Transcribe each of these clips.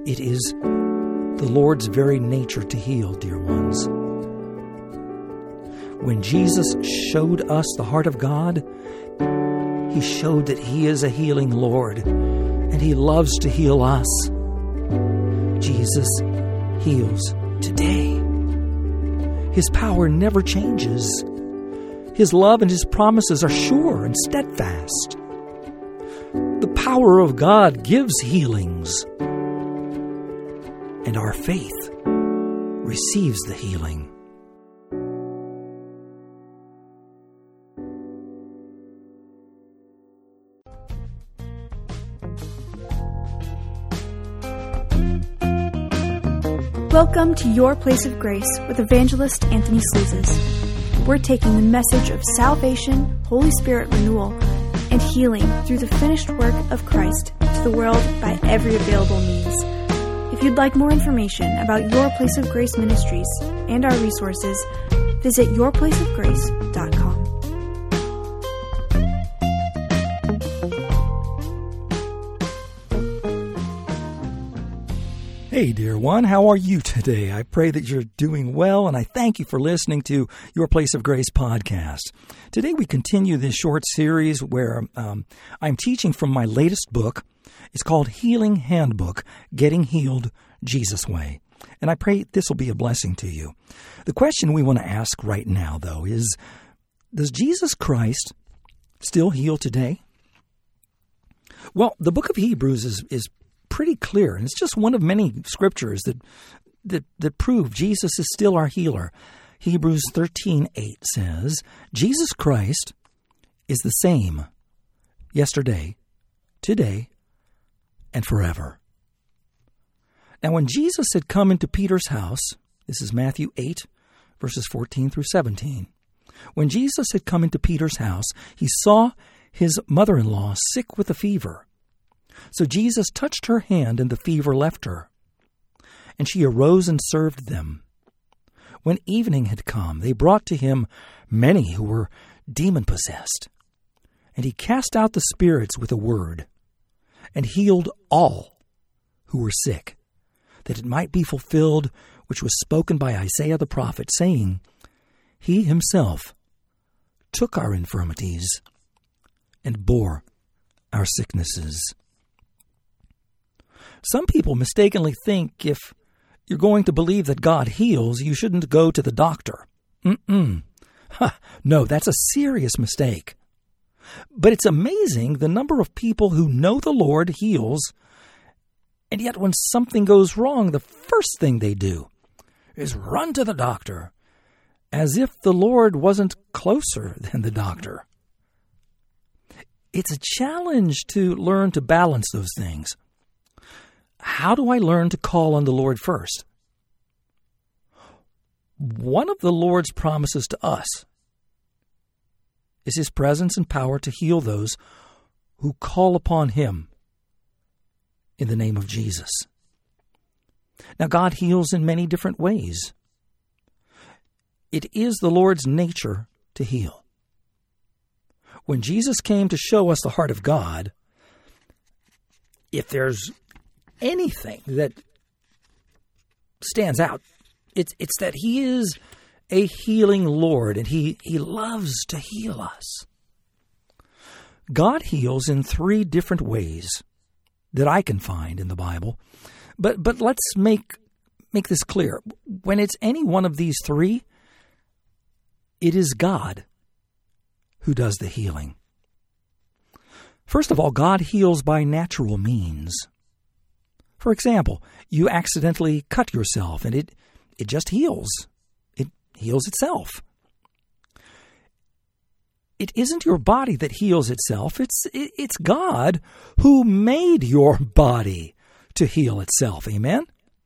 It is the Lord's very nature to heal, dear ones. When Jesus showed us the heart of God, He showed that He is a healing Lord, and He loves to heal us. Jesus heals today. His power never changes. His love and His promises are sure and steadfast. The power of God gives healings, and our faith receives the healing. Welcome to Your Place of Grace with Evangelist Anthony Slouzes. We're taking the message of salvation, Holy Spirit renewal, and healing through the finished work of Christ to the world by every available means. If you'd like more information about Your Place of Grace Ministries and our resources, visit yourplaceofgrace.com. Hey, dear one, how are you today? I pray that you're doing well, and I thank you for listening to Your Place of Grace podcast. Today we continue this short series where I'm teaching from my latest book. It's called Healing Handbook, Getting Healed Jesus Way. And I pray this will be a blessing to you. The question we want to ask right now, though, is, does Jesus Christ still heal today? Well, the book of Hebrews is pretty clear, and it's just one of many scriptures that prove Jesus is still our healer. Hebrews 13:8 says, Jesus Christ is the same yesterday, today, and forever. Now, when Jesus had come into Peter's house, this is Matthew 8, verses 14 through 17. When Jesus had come into Peter's house, he saw his mother-in-law sick with a fever. So Jesus touched her hand, and the fever left her. And she arose and served them. When evening had come, they brought to him many who were demon-possessed. And he cast out the spirits with a word, and healed all who were sick, that it might be fulfilled which was spoken by Isaiah the prophet, saying, He himself took our infirmities and bore our sicknesses. Some people mistakenly think if you're going to believe that God heals, you shouldn't go to the doctor. No, that's a serious mistake. But it's amazing the number of people who know the Lord heals, and yet when something goes wrong, the first thing they do is run to the doctor, as if the Lord wasn't closer than the doctor. It's a challenge to learn to balance those things. How do I learn to call on the Lord first? One of the Lord's promises to us is His presence and power to heal those who call upon Him in the name of Jesus. Now, God heals in many different ways. It is the Lord's nature to heal. When Jesus came to show us the heart of God, if there's anything that stands out, it's that He is a healing Lord, and He loves to heal us. God heals in 3 different ways that I can find in the Bible. But let's make this clear. When it's any one of these 3, it is God who does the healing. First of all, God heals by natural means. For example, you accidentally cut yourself, and it just heals. It heals itself. It isn't your body that heals itself. It's God who made your body to heal itself. Amen?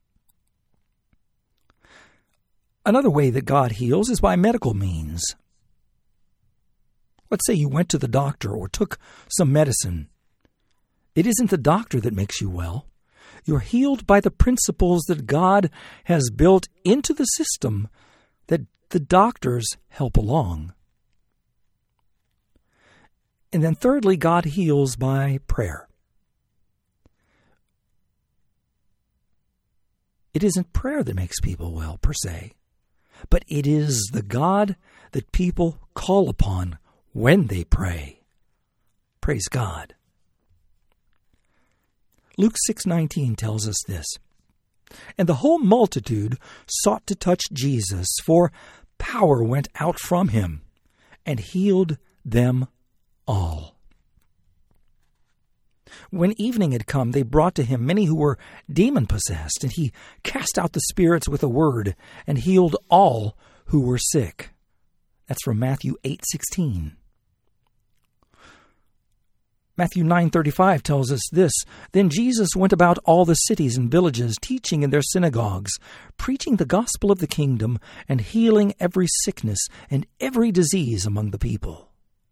Another way that God heals is by medical means. Let's say you went to the doctor or took some medicine. It isn't the doctor that makes you well. You're healed by the principles that God has built into the system that the doctors help along. And then thirdly, God heals by prayer. It isn't prayer that makes people well, per se, but it is the God that people call upon when they pray. Praise God. Luke 6:19 tells us this. And the whole multitude sought to touch Jesus, for power went out from him and healed them all. When evening had come, they brought to him many who were demon-possessed, and he cast out the spirits with a word and healed all who were sick. That's from Matthew 8:16. Matthew 9:35 tells us this. Then Jesus went about all the cities and villages, teaching in their synagogues, preaching the gospel of the kingdom, and healing every sickness and every disease among the people.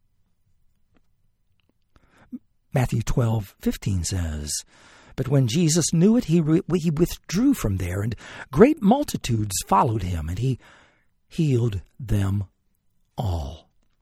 Matthew 12:15 says, But when Jesus knew it, he withdrew from there, and great multitudes followed him, and he healed them all.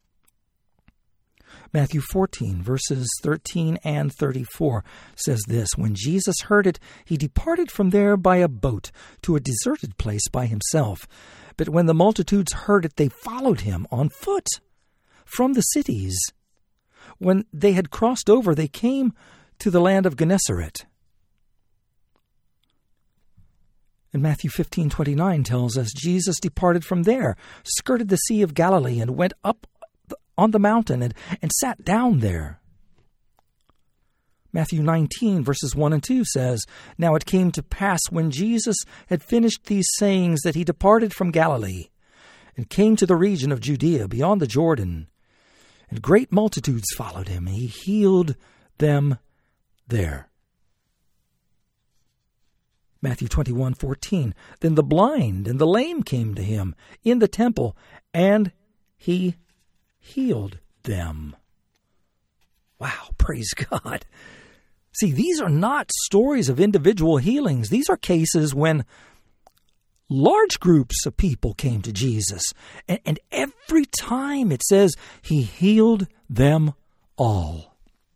Matthew 14, verses 13 and 34 says this, When Jesus heard it, he departed from there by a boat to a deserted place by himself. But when the multitudes heard it, they followed him on foot from the cities. When they had crossed over, they came to the land of Gennesaret. And Matthew 15:29 tells us, Jesus departed from there, skirted the Sea of Galilee, and went up on the mountain and sat down there. Matthew 19, verses 1 and 2 says, Now it came to pass when Jesus had finished these sayings that he departed from Galilee and came to the region of Judea beyond the Jordan. And great multitudes followed him, and he healed them there. Matthew 21:14, Then the blind and the lame came to him in the temple, and he healed them. Wow, praise God. See, these are not stories of individual healings. These are cases when large groups of people came to Jesus. And every time it says he healed them all.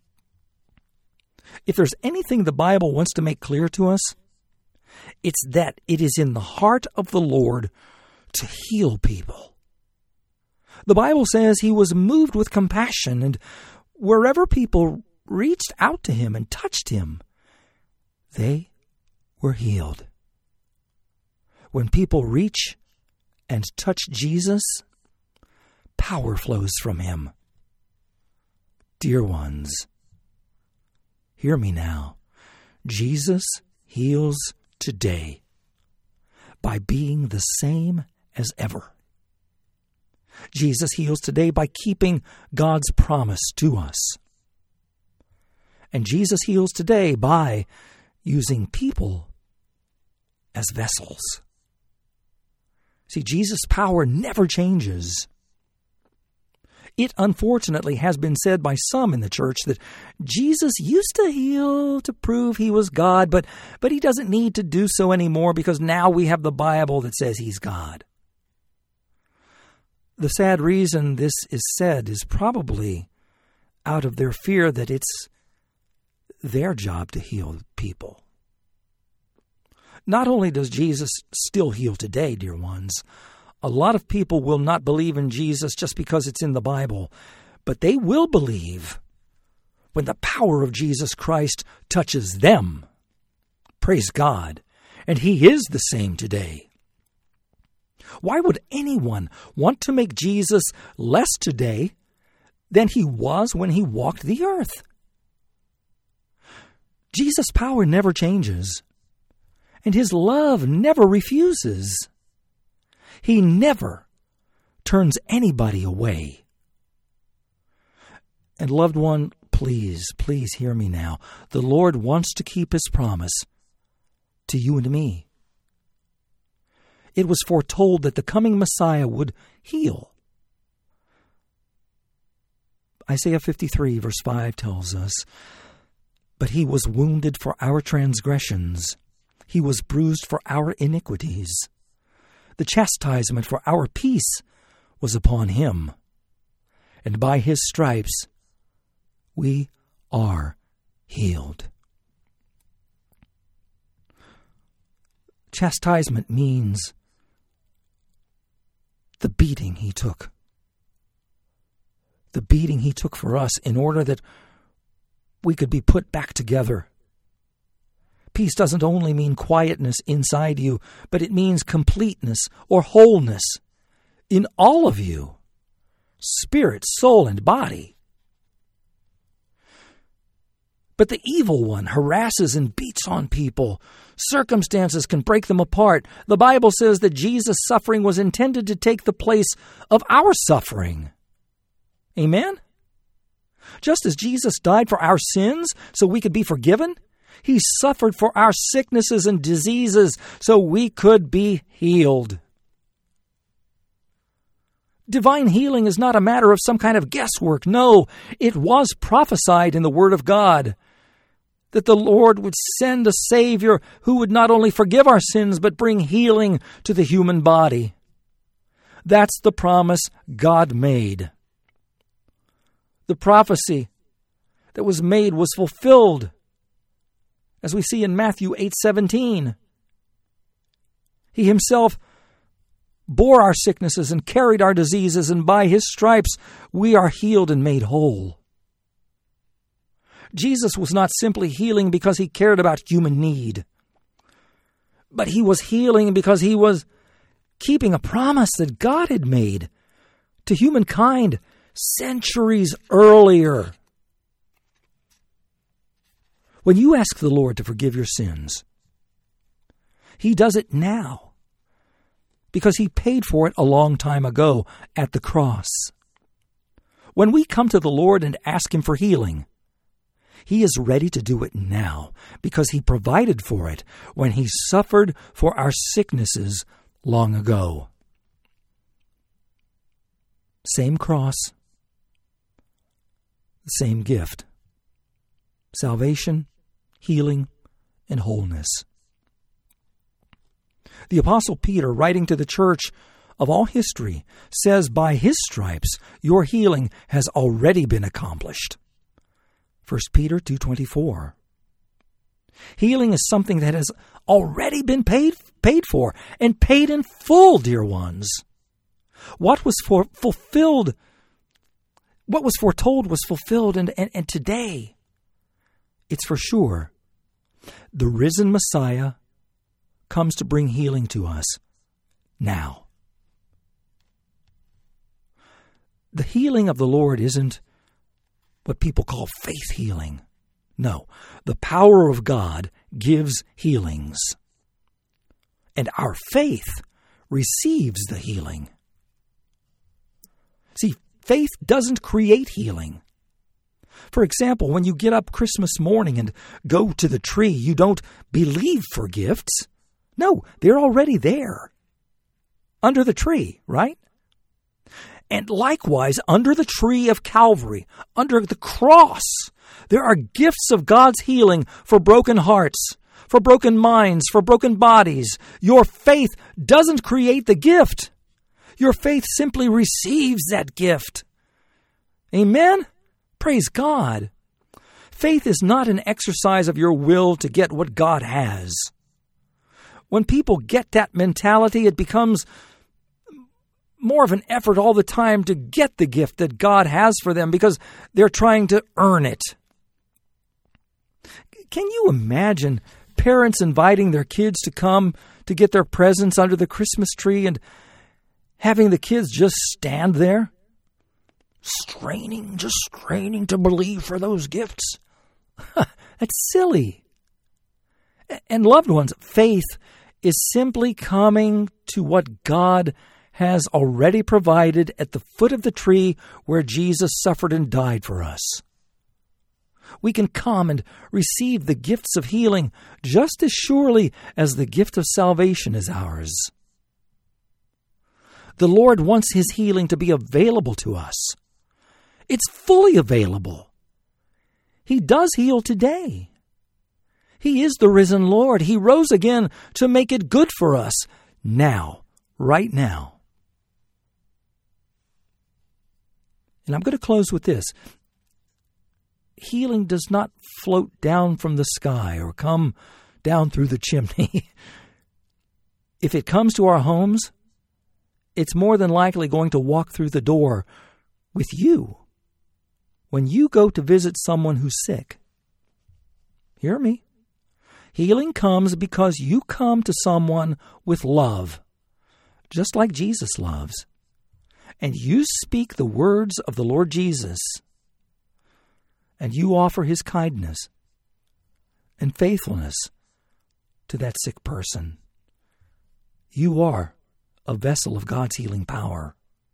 If there's anything the Bible wants to make clear to us, it's that it is in the heart of the Lord to heal people. The Bible says he was moved with compassion, and wherever people reached out to him and touched him, they were healed. When people reach and touch Jesus, power flows from him. Dear ones, hear me now. Jesus heals today by being the same as ever. Jesus heals today by keeping God's promise to us. And Jesus heals today by using people as vessels. See, Jesus' power never changes. It unfortunately has been said by some in the church that Jesus used to heal to prove he was God, but he doesn't need to do so anymore because now we have the Bible that says he's God. The sad reason this is said is probably out of their fear that it's their job to heal people. Not only does Jesus still heal today, dear ones, a lot of people will not believe in Jesus just because it's in the Bible, but they will believe when the power of Jesus Christ touches them. Praise God. And he is the same today. Why would anyone want to make Jesus less today than he was when he walked the earth? Jesus' power never changes, and his love never refuses. He never turns anybody away. And loved one, please hear me now. The Lord wants to keep his promise to you and me. It was foretold that the coming Messiah would heal. Isaiah 53 verse 5 tells us, But he was wounded for our transgressions. He was bruised for our iniquities. The chastisement for our peace was upon him. And by his stripes we are healed. chastisement means the beating he took. The beating he took for us in order that we could be put back together. Peace doesn't only mean quietness inside you, but it means completeness or wholeness in all of you, spirit, soul, and body. But the evil one harasses and beats on people. Circumstances can break them apart. The Bible says that Jesus' suffering was intended to take the place of our suffering. Amen? Just as Jesus died for our sins so we could be forgiven, he suffered for our sicknesses and diseases so we could be healed. Divine healing is not a matter of some kind of guesswork. No, it was prophesied in the Word of God that the Lord would send a Savior who would not only forgive our sins, but bring healing to the human body. That's the promise God made. The prophecy that was made was fulfilled, as we see in Matthew 8:17. He himself bore our sicknesses and carried our diseases, and by his stripes we are healed and made whole. Jesus was not simply healing because he cared about human need, but he was healing because he was keeping a promise that God had made to humankind centuries earlier. When you ask the Lord to forgive your sins, he does it now because he paid for it a long time ago at the cross. When we come to the Lord and ask him for healing, he is ready to do it now because he provided for it when he suffered for our sicknesses long ago. Same cross, same gift. Salvation, healing, and wholeness. The Apostle Peter, writing to the church of all history, says, by his stripes your healing has already been accomplished. 1 Peter 2:24. Healing is something that has already been paid for, and paid in full, dear ones. What was fulfilled, what was foretold was fulfilled, and today, it's for sure. The risen Messiah comes to bring healing to us now. The healing of the Lord isn't what people call faith healing. No, the power of God gives healings, and our faith receives the healing. See, faith doesn't create healing. For example, when you get up Christmas morning and go to the tree, you don't believe for gifts. No, they're already there. Under the tree, right? And likewise, under the tree of Calvary, under the cross, there are gifts of God's healing for broken hearts, for broken minds, for broken bodies. Your faith doesn't create the gift. Your faith simply receives that gift. Amen? Praise God. Faith is not an exercise of your will to get what God has. When people get that mentality, it becomes more of an effort all the time to get the gift that God has for them because they're trying to earn it. Can you imagine parents inviting their kids to come to get their presents under the Christmas tree and having the kids just stand there, straining to believe for those gifts? That's silly. And loved ones, faith is simply coming to what God has already provided at the foot of the tree where Jesus suffered and died for us. We can come and receive the gifts of healing just as surely as the gift of salvation is ours. The Lord wants his healing to be available to us. It's fully available. He does heal today. He is the risen Lord. He rose again to make it good for us now, right now. And I'm going to close with this. Healing does not float down from the sky or come down through the chimney. if it comes to our homes, it's more than likely going to walk through the door with you when you go to visit someone who's sick. Hear me? Healing comes because you come to someone with love, just like Jesus loves. And you speak the words of the Lord Jesus, and you offer His kindness and faithfulness to that sick person. You are a vessel of God's healing power.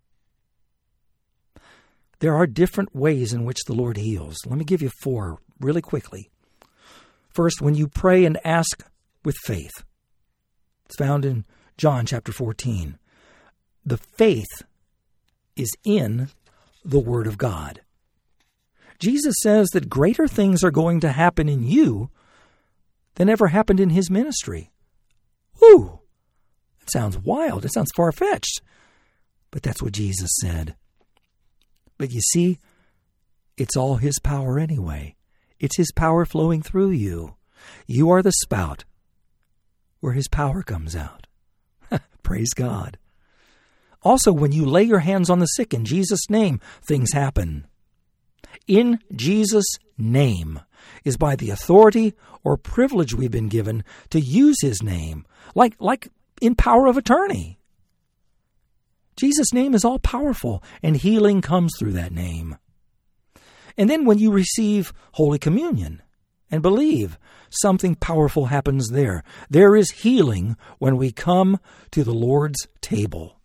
There are different ways in which the Lord heals. Let me give you 4 really quickly. First, when you pray and ask with faith. It's found in John chapter 14. The faith is in the Word of God. Jesus says that greater things are going to happen in you than ever happened in His ministry. Whew! That sounds wild. It sounds far-fetched. But that's what Jesus said. But you see, it's all His power anyway. It's His power flowing through you. You are the spout where His power comes out. Praise God. Also, when you lay your hands on the sick in Jesus' name, things happen. In Jesus' name is by the authority or privilege we've been given to use His name, like in power of attorney. Jesus' name is all powerful, and healing comes through that name. And then when you receive Holy Communion and believe, something powerful happens there. There is healing when we come to the Lord's table.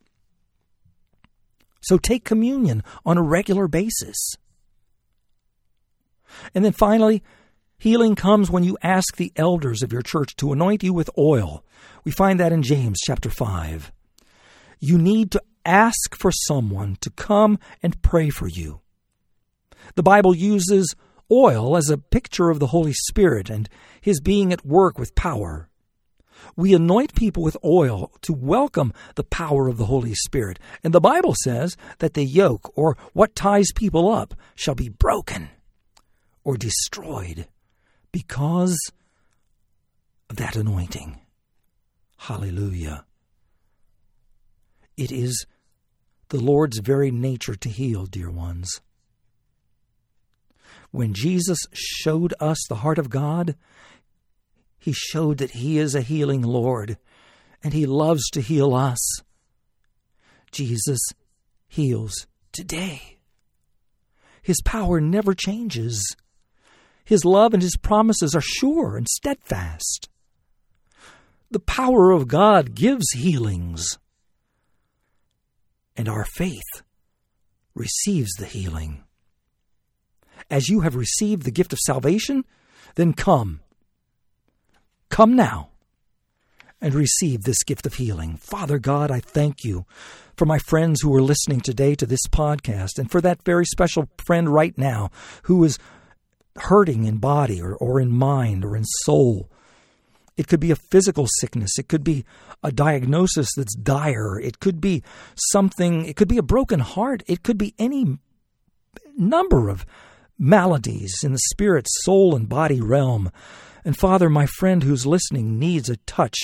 So take communion on a regular basis. And then finally, healing comes when you ask the elders of your church to anoint you with oil. We find that in James chapter 5. You need to ask for someone to come and pray for you. The Bible uses oil as a picture of the Holy Spirit and His being at work with power. We anoint people with oil to welcome the power of the Holy Spirit. And the Bible says that the yoke, or what ties people up, shall be broken or destroyed because of that anointing. Hallelujah. It is the Lord's very nature to heal, dear ones. When Jesus showed us the heart of God, He showed that He is a healing Lord, and He loves to heal us. Jesus heals today. His power never changes. His love and His promises are sure and steadfast. The power of God gives healings, and our faith receives the healing. As you have received the gift of salvation, then come. Come now and receive this gift of healing. Father God, I thank You for my friends who are listening today to this podcast, and for that very special friend right now who is hurting in body or in mind or in soul. It could be a physical sickness. It could be a diagnosis that's dire. It could be something, it could be a broken heart. It could be any number of maladies in the spirit, soul, and body realm. And Father, my friend who's listening needs a touch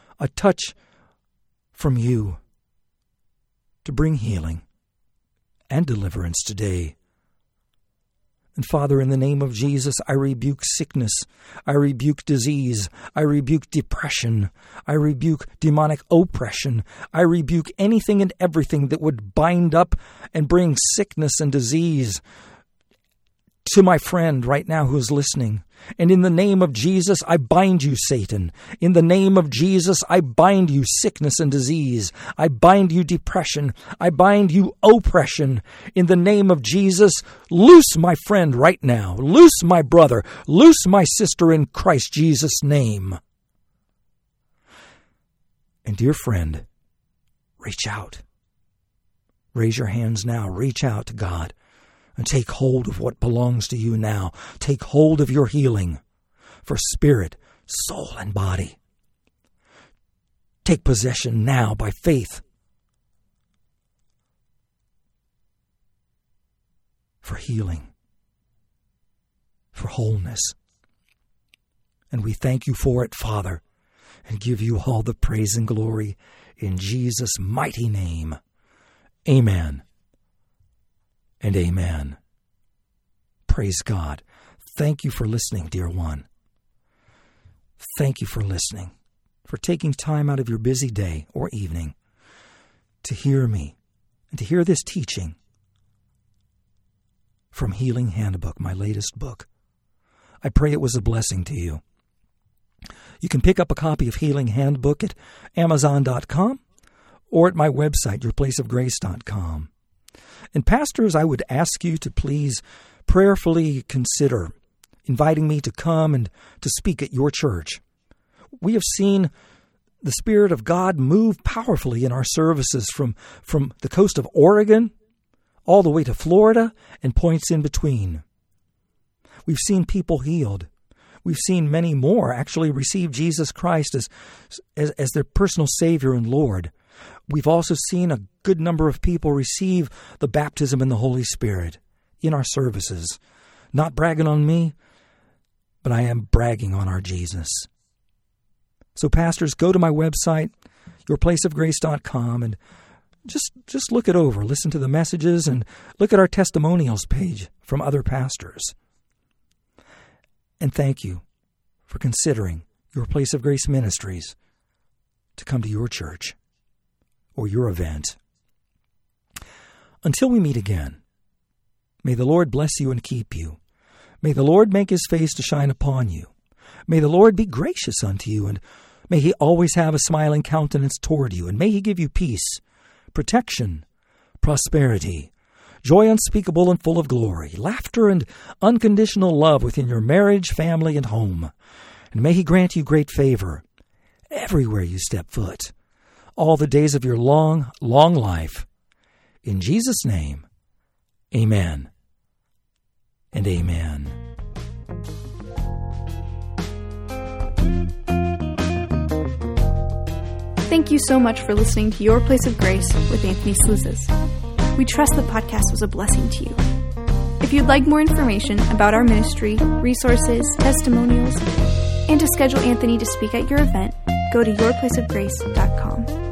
from You to bring healing and deliverance today. And Father, in the name of Jesus, I rebuke sickness. I rebuke disease. I rebuke depression. I rebuke demonic oppression. I rebuke anything and everything that would bind up and bring sickness and disease to my friend right now who is listening. And in the name of Jesus, I bind you, Satan. In the name of Jesus, I bind you, sickness and disease. I bind you, depression. I bind you, oppression. In the name of Jesus, loose my friend right now. Loose my brother. Loose my sister in Christ Jesus' name. And dear friend, reach out. Raise your hands now. Reach out to God. And take hold of what belongs to you now. Take hold of your healing for spirit, soul, and body. Take possession now by faith for healing, for wholeness. And we thank You for it, Father. and give you all the praise and glory in Jesus' mighty name. Amen and amen. Praise God. Thank you for listening, dear one. Thank you for listening, for taking time out of your busy day or evening to hear me and to hear this teaching from Healing Handbook, my latest book. I pray it was a blessing to you. You can pick up a copy of Healing Handbook at Amazon.com or at my website, yourplaceofgrace.com. And pastors, I would ask you to please prayerfully consider inviting me to come and to speak at your church. We have seen the Spirit of God move powerfully in our services from the coast of Oregon all the way to Florida and points in between. We've seen people healed. We've seen many more actually receive Jesus Christ as their personal Savior and Lord. We've also seen a good number of people receive the baptism in the Holy Spirit in our services. Not bragging on me, but I am bragging on our Jesus. So pastors, go to my website, yourplaceofgrace.com, and just look it over. Listen to the messages and look at our testimonials page from other pastors. And thank you for considering Your Place of Grace Ministries to come to your church or your event. Until we meet again, may the Lord bless you and keep you. May the Lord make his face to shine upon you. May the Lord be gracious unto you, and may he always have a smiling countenance toward you, and may he give you peace, protection, prosperity, joy unspeakable and full of glory, laughter and unconditional love within your marriage, family, and home. And may he grant you great favor everywhere you step foot, all the days of your long, long life. In Jesus' name, amen and amen. Thank you so much for listening to Your Place of Grace with Anthony Slouzes. We trust the podcast was a blessing to you. If you'd like more information about our ministry, resources, testimonials, and to schedule Anthony to speak at your event, go to yourplaceofgrace.com.